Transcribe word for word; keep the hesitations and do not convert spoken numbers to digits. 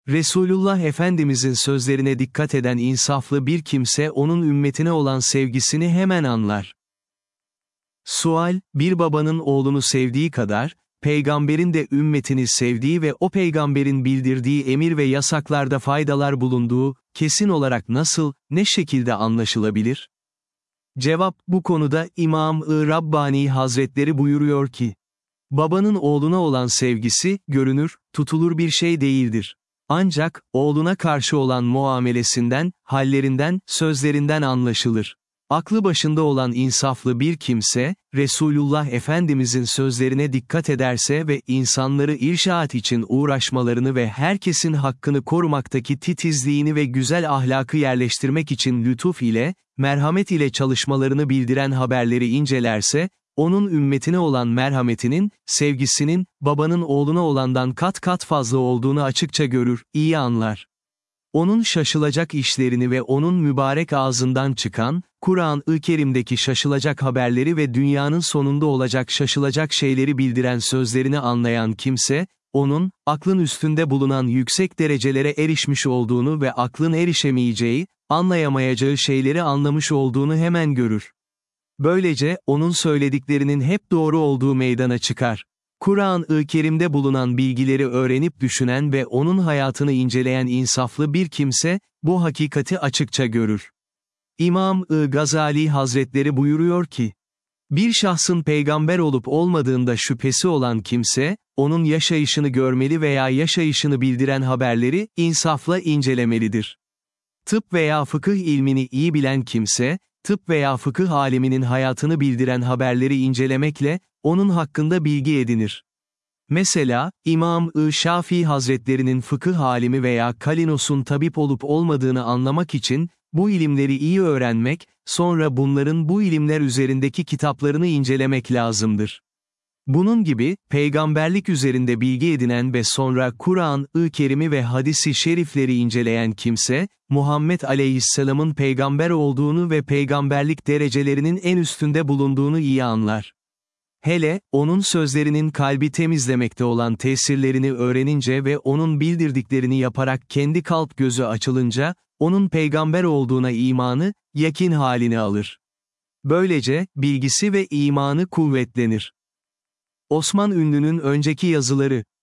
Resulullah Efendimizin sözlerine dikkat eden insaflı bir kimse onun ümmetine olan sevgisini hemen anlar. Sual, bir babanın oğlunu sevdiği kadar, peygamberin de ümmetini sevdiği ve o peygamberin bildirdiği emir ve yasaklarda faydalar bulunduğu, kesin olarak nasıl, ne şekilde anlaşılabilir? Cevap, bu konuda İmam-ı Rabbani Hazretleri buyuruyor ki, babanın oğluna olan sevgisi, görünür, tutulur bir şey değildir. Ancak, oğluna karşı olan muamelesinden, hallerinden, sözlerinden anlaşılır. Aklı başında olan insaflı bir kimse, Resulullah Efendimizin sözlerine dikkat ederse ve insanları irşaat için uğraşmalarını ve herkesin hakkını korumaktaki titizliğini ve güzel ahlakı yerleştirmek için lütuf ile, merhamet ile çalışmalarını bildiren haberleri incelerse, onun ümmetine olan merhametinin, sevgisinin, babanın oğluna olandan kat kat fazla olduğunu açıkça görür, iyi anlar. Onun şaşılacak işlerini ve onun mübarek ağzından çıkan, Kur'an-ı Kerim'deki şaşılacak haberleri ve dünyanın sonunda olacak şaşılacak şeyleri bildiren sözlerini anlayan kimse, onun, aklın üstünde bulunan yüksek derecelere erişmiş olduğunu ve aklın erişemeyeceği, anlayamayacağı şeyleri anlamış olduğunu hemen görür. Böylece, onun söylediklerinin hep doğru olduğu meydana çıkar. Kur'an-ı Kerim'de bulunan bilgileri öğrenip düşünen ve onun hayatını inceleyen insaflı bir kimse, bu hakikati açıkça görür. İmam-ı Gazali Hazretleri buyuruyor ki, bir şahsın peygamber olup olmadığında şüphesi olan kimse, onun yaşayışını görmeli veya yaşayışını bildiren haberleri, insafla incelemelidir. Tıp veya fıkıh ilmini iyi bilen kimse, tıp veya fıkıh aliminin hayatını bildiren haberleri incelemekle, onun hakkında bilgi edinir. Mesela, İmam-ı Şafii Hazretlerinin fıkıh alimi veya Kalinos'un tabip olup olmadığını anlamak için, bu ilimleri iyi öğrenmek, sonra bunların bu ilimler üzerindeki kitaplarını incelemek lazımdır. Bunun gibi, peygamberlik üzerinde bilgi edinen ve sonra Kur'an-ı Kerim'i ve hadisi şerifleri inceleyen kimse, Muhammed Aleyhisselam'ın peygamber olduğunu ve peygamberlik derecelerinin en üstünde bulunduğunu iyi anlar. Hele, onun sözlerinin kalbi temizlemekte olan tesirlerini öğrenince ve onun bildirdiklerini yaparak kendi kalp gözü açılınca, onun peygamber olduğuna imanı, yakin halini alır. Böylece, bilgisi ve imanı kuvvetlenir. Osman Ünlü'nün önceki yazıları,